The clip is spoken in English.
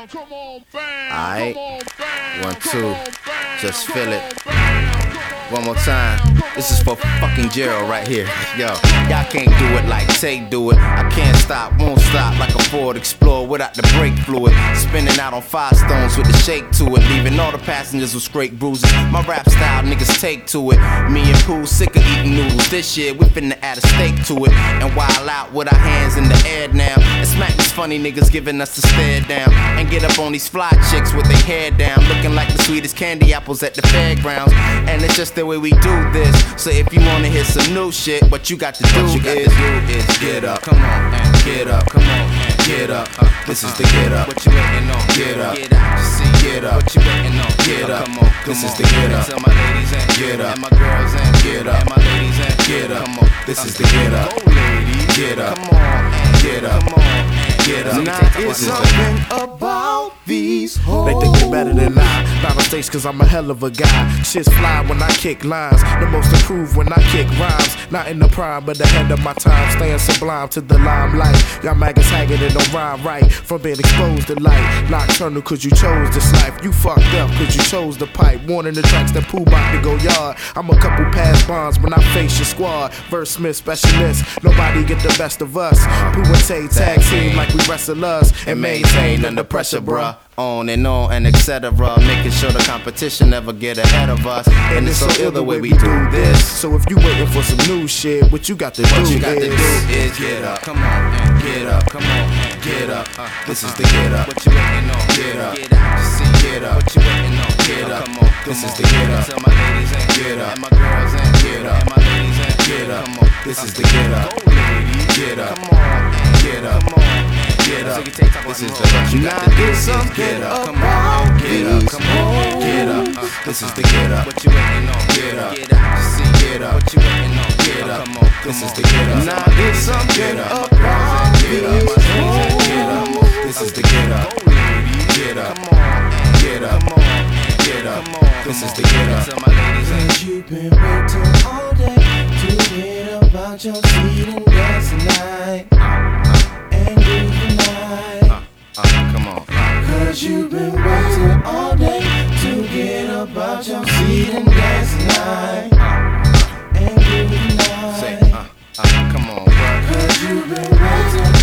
Alright, 1, 2, just feel it. One more time. This is for fucking Gerald right here. Yo, y'all can't do it like Tay do it. I can't stop, won't stop like a Ford Explorer without the brake fluid. Spinning out on Firestones with the shake to it, leaving all the passengers with straight bruises. My rap style niggas take to it. Me and Pooh sick of eating noodles. This year we finna add a steak to it and wild out with our hands in the air now and smack these funny niggas giving us the stare down and get up on these fly chicks with their hair down, looking like the sweetest candy apples at the fairgrounds. And it's just the way we do this. So if you wanna hear some new shit, what you got to do is get up, come on, and get up, come on, and get up. This is the get up. What you waiting on? Get up, get up, get up. What you waiting on? Get up, come on. This is the get up. Tell my ladies and get up, and my girls and get up, and my ladies and get up. Come on, this is the get up. Go ladies, get up, come on, and get up, come on, and get up. Now it's something about these hoes. They think they better than I. Not mistakes cause I'm a hell of a guy. Shit's fly when I kick lines. The most improved when I kick rhymes. Not in the prime but ahead of my time. Staying sublime to the limelight. Y'all maggots haggard and don't rhyme right. From being exposed to light. Nocturnal cause you chose this life. You fucked up cause you chose the pipe. Warning the tracks that Pooh bout to go yard. I'm a couple past bonds when I face your squad. Verse Smith specialist. Nobody get the best of us. Pooh and Tay tag team like we wrestlers. And maintain under pressure, bruh. On and etc. Making sure the competition never get ahead of us. And it's so ill the way we do this. So if you waiting for some new shit, what you got to do is get up, come on, and get up, come on, and get up. This is the get up. What you waiting on? Get up, get up. What you waiting on? Get up, come on. This is the get up. Tell my ladies and get up, and my girls and get up, and my ladies and get up. Come on, this is the get up. Get up, come on, and get up, come on. Get up. This is the what you got to do is get up. Come on, get up, come on, get up. This is the get up. What you waiting on? Get up, get up. What you waiting on? Get up, come on. This is the get up. Now there's something about get up. Get up. This is the get up. Get up, come on, get up, come on, get up. This is the get up. Tell my ladies and you've been waiting all day to hear about your seat and dance tonight. Come on. Cause you've been waiting all day to get about your seat and dance tonight. And good night. Say, come on, bro. Cause you've been waiting